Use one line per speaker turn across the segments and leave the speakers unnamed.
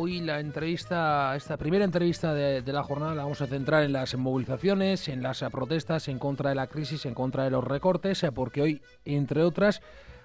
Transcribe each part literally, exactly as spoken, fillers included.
hoy la entrevista, esta primera entrevista de, de la jornada la vamos a centrar en las movilizaciones, en las protestas en contra de la crisis, en contra de los recortes, porque hoy, entre otras,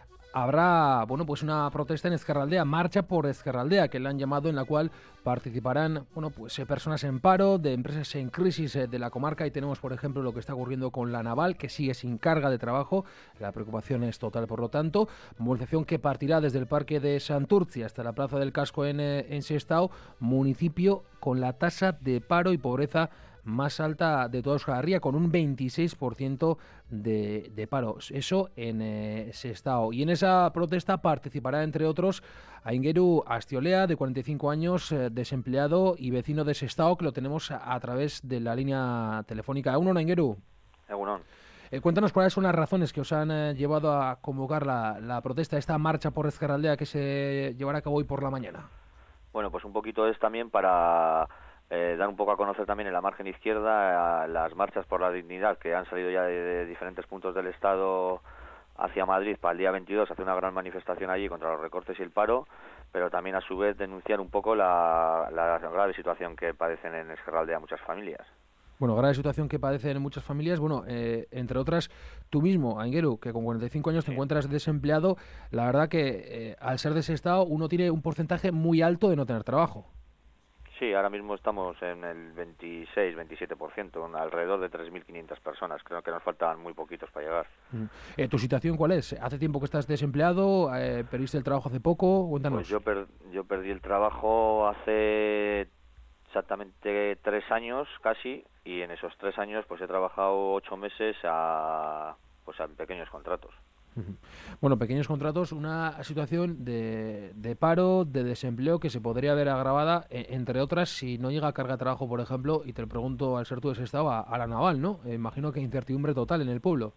habrá, bueno, pues una protesta en Ezkerraldea, marcha por Ezkerraldea, que le han llamado, en la cual participarán, bueno, pues eh, personas en paro, de empresas en crisis eh, de la comarca. Y tenemos, por ejemplo, lo que está ocurriendo con la Naval, que sigue sin carga de trabajo. La preocupación es total, por lo tanto. Movilización que partirá desde el Parque de Santurtzi hasta la Plaza del Casco en, eh, en Sestao, municipio con la tasa de paro y pobreza más alta de toda Euskal Herria, con un veintiséis por ciento de, de paro. Eso en eh, Sestao. Y en esa protesta participará, entre otros, Aingeru Astiolea, de cuarenta y cinco años, eh, desempleado y vecino de Sestao, que lo tenemos a, a través de la línea telefónica. Egunon, Aingeru.
Egunon.
Eh, cuéntanos cuáles son las razones que os han eh, llevado a convocar la, la protesta, esta marcha por Ezkerraldea que se llevará a cabo hoy por la mañana.
Bueno, pues un poquito es también para Eh, dar un poco a conocer también en la margen izquierda a las marchas por la dignidad que han salido ya de, de diferentes puntos del Estado hacia Madrid para el día veintidós, hacer una gran manifestación allí contra los recortes y el paro, pero también a su vez denunciar un poco la, la grave situación que padecen en Ezkerraldea muchas familias.
Bueno, grave situación que padecen muchas familias. Bueno, eh, entre otras, tú mismo, Aingeru, que con cuarenta y cinco años te sí. encuentras desempleado, la verdad que eh, al ser de ese estado uno tiene un porcentaje muy alto de no tener trabajo.
Sí, ahora mismo estamos en el veintiséis, veintisiete por ciento, alrededor de tres mil quinientas personas. Creo que nos faltan muy poquitos para llegar.
Eh, ¿Tu situación cuál es? ¿Hace tiempo que estás desempleado? Eh, ¿Perdiste el trabajo hace poco? Cuéntanos.
Pues yo, per yo perdí el trabajo hace exactamente tres años casi, y en esos tres años pues he trabajado ocho meses a, pues a pequeños contratos.
Bueno, pequeños contratos, una situación de, de paro, de desempleo que se podría ver agravada, eh, entre otras, si no llega a carga de trabajo, por ejemplo, y te lo pregunto al ser tú de ese estado, a, a la Naval, ¿no? Eh, imagino que incertidumbre total en el pueblo.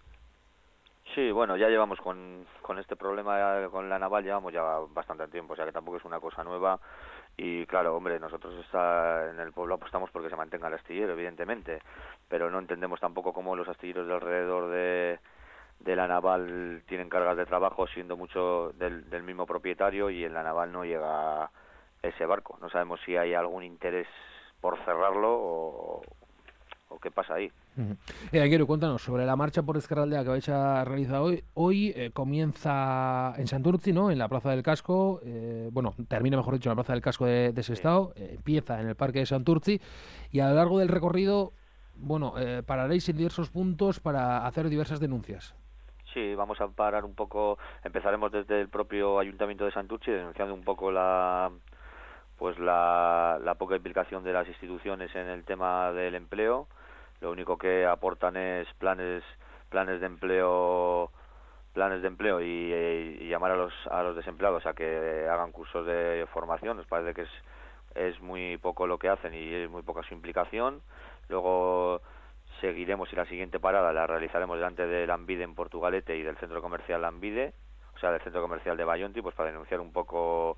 Sí, bueno, ya llevamos con, con este problema con la Naval, llevamos ya bastante tiempo, o sea que tampoco es una cosa nueva. Y claro, hombre, nosotros está en el pueblo apostamos porque se mantenga el astillero, evidentemente, pero no entendemos tampoco cómo los astilleros de alrededor de... de la Naval tienen cargas de trabajo, siendo mucho del, del mismo propietario, y en la Naval no llega ese barco. No sabemos si hay algún interés por cerrarlo o, o qué pasa ahí.
Uh-huh. eh, Aingeru, cuéntanos sobre la marcha por Ezkerraldea que vais a realizar hoy. Hoy eh, comienza en Santurtzi, ¿no? En la Plaza del Casco, eh, bueno, termina, mejor dicho, en la Plaza del Casco de, de Sestao, sí. eh, empieza en el Parque de Santurtzi, y a lo largo del recorrido, bueno, eh, pararéis en diversos puntos para hacer diversas denuncias.
Sí, vamos a parar un poco, empezaremos desde el propio Ayuntamiento de Santurtzi, denunciando un poco la pues la, la poca implicación de las instituciones en el tema del empleo. Lo único que aportan es planes planes de empleo planes de empleo y, y llamar a los a los desempleados a que hagan cursos de formación. Nos parece que es es muy poco lo que hacen y es muy poca su implicación. Luego seguiremos y la siguiente parada la realizaremos delante de Lambide en Portugalete y del centro comercial Lambide, o sea, del centro comercial de Bayonti, pues para denunciar un poco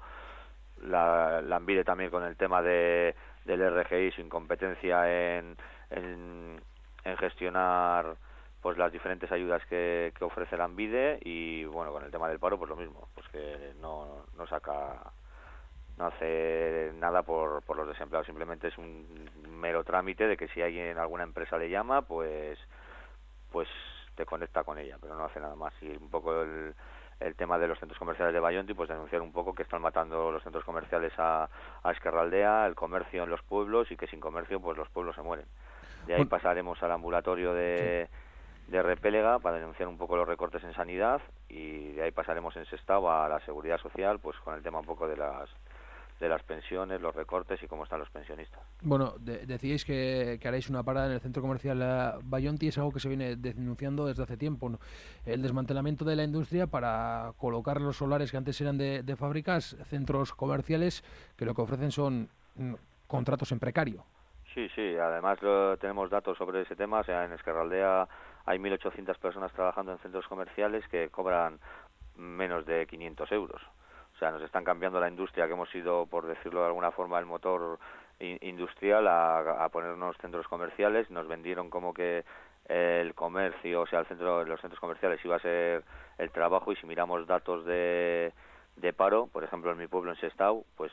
la Lambide también con el tema de del R G I, su incompetencia en, en, en gestionar pues las diferentes ayudas que, que ofrece Lambide, y bueno, con el tema del paro pues lo mismo, pues que no, no saca no hace nada por, por los desempleados, simplemente es un mero trámite de que si alguien, alguna empresa le llama, pues pues te conecta con ella, pero no hace nada más. Y un poco el, el tema de los centros comerciales de Bayonti, pues denunciar un poco que están matando los centros comerciales a, a Ezkerraldea, el comercio en los pueblos, y que sin comercio pues los pueblos se mueren. De ahí pasaremos al ambulatorio de, de Repélega para denunciar un poco los recortes en sanidad, y de ahí pasaremos en Sestao a la seguridad social, pues con el tema un poco de las de las pensiones, los recortes y cómo están los pensionistas.
Bueno, de, decíais que, que haréis una parada en el centro comercial uh, Bayonti, es algo que se viene denunciando desde hace tiempo, ¿no? El desmantelamiento de la industria para colocar los solares que antes eran de, de fábricas, centros comerciales que lo que ofrecen son mm, contratos en precario.
Sí, sí, además lo, tenemos datos sobre ese tema, o sea, en Ezkerraldea hay mil ochocientas personas trabajando en centros comerciales que cobran menos de quinientos euros. O sea, nos están cambiando la industria, que hemos sido, por decirlo de alguna forma, el motor in- industrial a, a ponernos centros comerciales. Nos vendieron como que el comercio, o sea, el centro, los centros comerciales iba a ser el trabajo, y si miramos datos de, de paro, por ejemplo, en mi pueblo, en Sestao, pues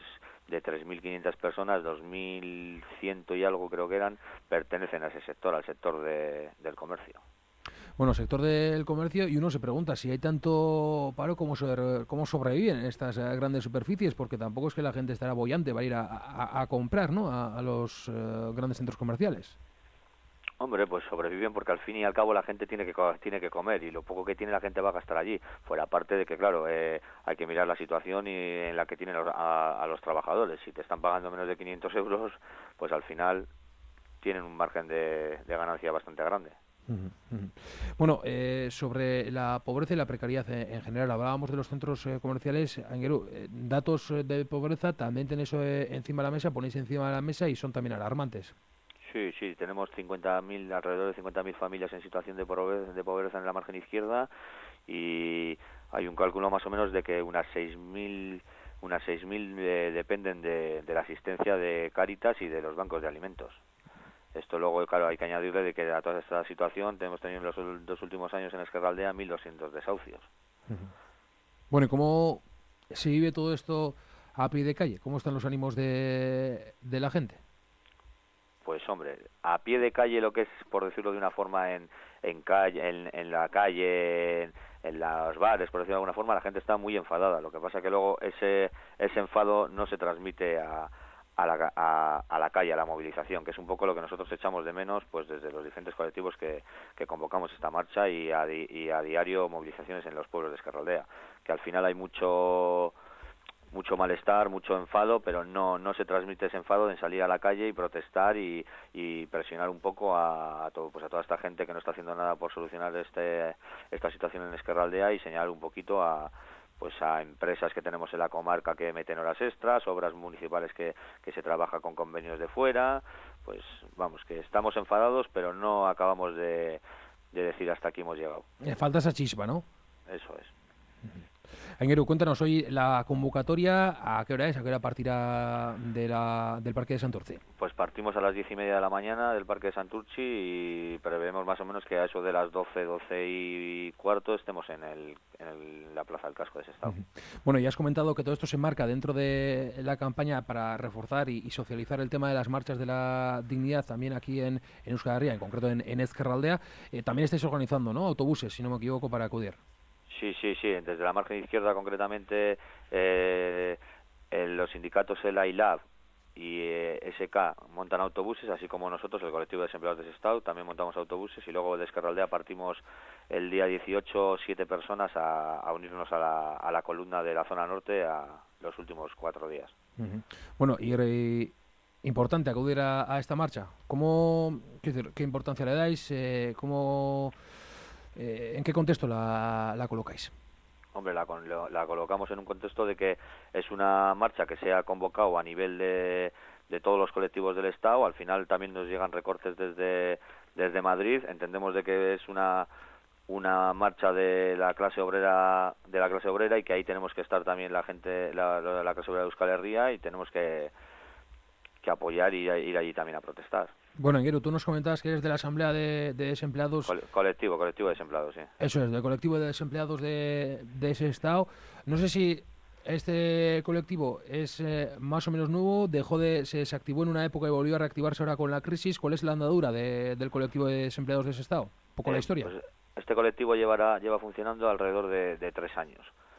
de tres mil quinientas personas, dos mil cien y algo creo que eran, pertenecen a ese sector, al sector de, del comercio.
Bueno, sector del comercio, y uno se pregunta si hay tanto paro, ¿cómo, sobre, cómo sobreviven estas eh, grandes superficies? Porque tampoco es que la gente estará boyante va a ir a, a, a comprar, ¿no?, a, a los eh, grandes centros comerciales.
Hombre, pues sobreviven porque al fin y al cabo la gente tiene que tiene que comer y lo poco que tiene la gente va a gastar allí. Fuera parte de que, claro, eh, hay que mirar la situación y en la que tienen a, a los trabajadores. Si te están pagando menos de quinientos euros, pues al final tienen un margen de, de ganancia bastante grande.
Uh-huh, uh-huh. Bueno, eh, sobre la pobreza y la precariedad en, en general, hablábamos de los centros eh, comerciales. Anguero, eh, datos de pobreza, también tenéis eh, encima de la mesa, ponéis encima de la mesa y son también alarmantes.
Sí, sí, tenemos cincuenta mil, alrededor de cincuenta mil familias en situación de pobreza, de pobreza en la margen izquierda y hay un cálculo más o menos de que unas seis mil unas seis mil eh, dependen de, de la asistencia de Cáritas y de los bancos de alimentos. Esto luego, claro, hay que añadirle de que a toda esta situación tenemos tenido en los dos últimos años en Ezkerraldea mil doscientos desahucios.
Uh-huh. Bueno, ¿y cómo se vive todo esto a pie de calle? ¿Cómo están los ánimos de, de la gente?
Pues hombre, a pie de calle, lo que es, por decirlo de una forma, en, en calle, en, en la calle, en, en los bares, por decirlo de alguna forma, la gente está muy enfadada. Lo que pasa que luego ese ese enfado no se transmite a, a, la, a, a la calle, a la movilización, que es un poco lo que nosotros echamos de menos, pues desde los diferentes colectivos que, que convocamos esta marcha y a, di, y a diario movilizaciones en los pueblos de Ezkerraldea, que al final hay mucho mucho malestar, mucho enfado, pero no no se transmite ese enfado en salir a la calle y protestar y, y presionar un poco a, a todo pues a toda esta gente que no está haciendo nada por solucionar este esta situación en Ezkerraldea y señalar un poquito a pues a empresas que tenemos en la comarca que meten horas extras, obras municipales que, que se trabaja con convenios de fuera, pues vamos, que estamos enfadados, pero no acabamos de, de decir hasta aquí hemos llegado.
Eh, falta esa chispa, ¿no?
Eso es.
Anguero, cuéntanos hoy la convocatoria, ¿a qué hora es? ¿A qué hora partirá de la, del Parque de Santurtzi?
Pues partimos a las diez y media de la mañana del Parque de Santurtzi y prevemos más o menos que a eso de las doce, doce y cuarto estemos en, el, en el, la Plaza del Casco de Sestao.
Uh-huh. Bueno, ya has comentado que todo esto se enmarca dentro de la campaña para reforzar y, y socializar el tema de las marchas de la dignidad también aquí en, en Euskal Herria, en concreto en, en Ezkerraldea. Eh, también estáis organizando, ¿no?, autobuses, si no me equivoco, para acudir.
Sí, sí, sí. Desde la margen izquierda, concretamente, eh, en los sindicatos E L A y Lab y eh, S K montan autobuses, así como nosotros, el colectivo de desempleados de Sestao, también montamos autobuses y luego de Ezkerraldea partimos el día dieciocho, siete personas a, a unirnos a la, a la columna de la zona norte a los últimos cuatro días.
Uh-huh. Bueno, y... Re... importante acudir a, a esta marcha. ¿Cómo, qué, decir, qué importancia le dais? Eh, ¿Cómo... Eh, ¿En qué contexto la, la colocáis?
Hombre, la, la colocamos en un contexto de que es una marcha que se ha convocado a nivel de, de todos los colectivos del Estado. Al final también nos llegan recortes desde, desde Madrid. Entendemos de que es una una marcha de la clase obrera de la clase obrera y que ahí tenemos que estar también la gente la, la clase obrera de Euskal Herria y tenemos que que apoyar y ir allí también a protestar.
Bueno, Anguero, tú nos comentabas que eres de la Asamblea de, de Desempleados...
Co- colectivo, colectivo de desempleados, sí.
Eso es, del colectivo de desempleados de, de ese estado. No sé si este colectivo es eh, más o menos nuevo, dejó de se desactivó en una época y volvió a reactivarse ahora con la crisis. ¿Cuál es la andadura de, del colectivo de desempleados de ese estado? Un poco eh, la historia.
Pues este colectivo llevará lleva funcionando alrededor de, de tres años.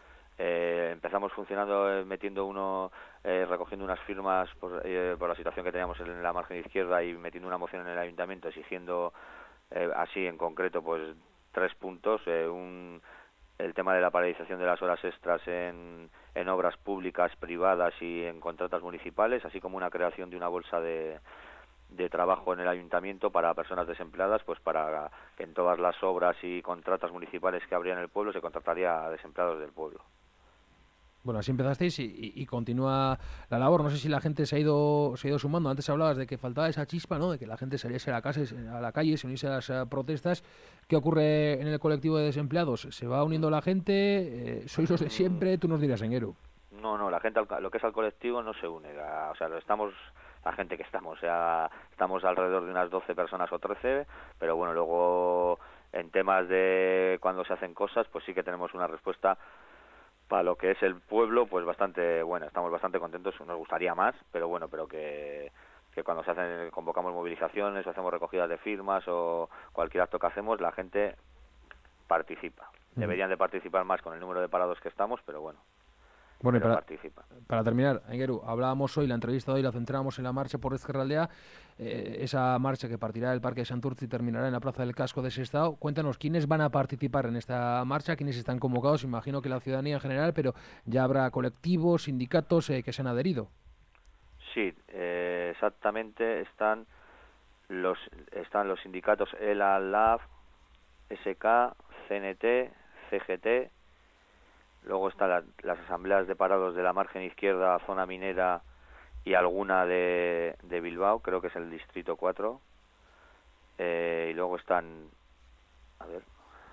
Eh, empezamos funcionando eh, metiendo uno eh, recogiendo unas firmas por, eh, por la situación que teníamos en la margen izquierda y metiendo una moción en el ayuntamiento exigiendo eh, así en concreto pues tres puntos eh, un, el tema de la paralización de las horas extras en, en obras públicas, privadas y en contratas municipales, así como una creación de una bolsa de de trabajo en el ayuntamiento para personas desempleadas, pues para que en todas las obras y contratas municipales que habría en el pueblo se contrataría a desempleados del pueblo.
Bueno, así empezasteis y, y, y continúa la labor. No sé si la gente se ha ido se ha ido sumando. Antes hablabas de que faltaba esa chispa, ¿no?, de que la gente saliese a la, casa, a la calle, se uniese a las uh, protestas. ¿Qué ocurre en el colectivo de desempleados? ¿Se va uniendo la gente? Eh, ¿Sois los de siempre? Tú nos dirás, Anguero.
No, no, la gente, lo que es al colectivo no se une. La, o sea, lo estamos... la gente que estamos, o sea, estamos alrededor de unas doce personas o trece, pero bueno, luego en temas de cuando se hacen cosas, pues sí que tenemos una respuesta para lo que es el pueblo, pues bastante bueno, estamos bastante contentos, nos gustaría más, pero bueno, pero que, que cuando se hacen, convocamos movilizaciones, o hacemos recogidas de firmas o cualquier acto que hacemos, la gente participa. Deberían de participar más con el número de parados que estamos, pero bueno.
Bueno, y
pero
para,
participa.
para terminar, Aingeru, hablábamos hoy, la entrevista de hoy la centramos en la marcha por Ezkerraldea, eh, esa marcha que partirá del Parque de Santurtzi y terminará en la Plaza del Casco de Sestao. Cuéntanos, ¿quiénes van a participar en esta marcha? ¿Quiénes están convocados? Imagino que la ciudadanía en general, pero ya habrá colectivos, sindicatos eh, que se han adherido.
Sí, eh, exactamente, están los están los sindicatos E L A, L A F, S K, C N T, C G T. Luego están la, las asambleas de parados de la margen izquierda, zona minera y alguna de, de Bilbao, creo que es el distrito cuatro. Eh, y luego están, a ver,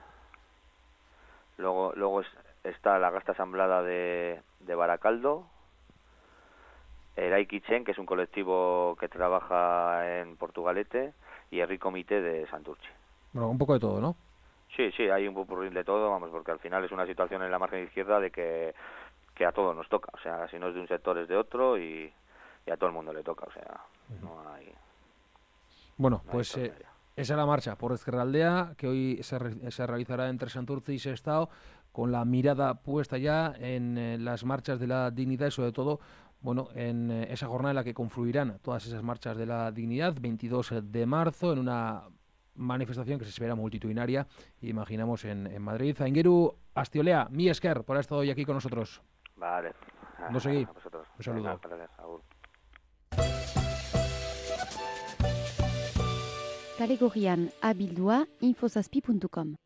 luego luego es, está la Gasta Asamblada de, de Baracaldo, el Aikichen, que es un colectivo que trabaja en Portugalete, y el Ricomité de Santurtzi.
Bueno, un poco de todo, ¿no?
Sí, sí, hay un popurrí de todo, vamos, porque al final es una situación en la margen izquierda de que, que a todos nos toca, o sea, si no es de un sector es de otro y, y a todo el mundo le toca, o sea, uh-huh. no hay...
Bueno,
no
pues
hay
eh, esa es la marcha por Ezkerraldea, que hoy se, re, se realizará entre Santurtzi y Sestao, con la mirada puesta ya en eh, las marchas de la dignidad y sobre todo, bueno, en eh, esa jornada en la que confluirán todas esas marchas de la dignidad, veintidós de marzo, en una manifestación que se espera multitudinaria, imaginamos, en, en Madrid. Aingeru Astiolea, mi esker, por haber estado hoy aquí con nosotros.
Vale.
No seguí.
A vosotros.
Un saludo.
Kale gorrian abildua infosaspi puntu com